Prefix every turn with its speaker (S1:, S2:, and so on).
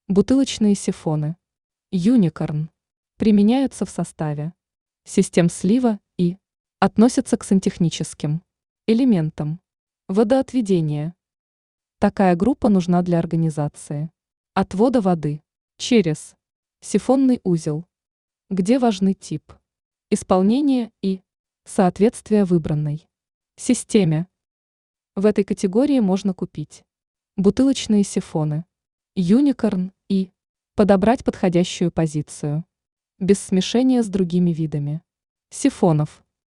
S1: Бутылочные сифоны. Юникорн. Применяются в составе систем слива и относятся к сантехническим элементам водоотведения. Такая группа нужна для организации отвода воды через сифонный узел, где важны тип исполнения и соответствие выбранной системе. В этой категории можно купить бутылочные сифоны, юникорн и подобрать подходящую позицию, без смешения с другими видами сифонов.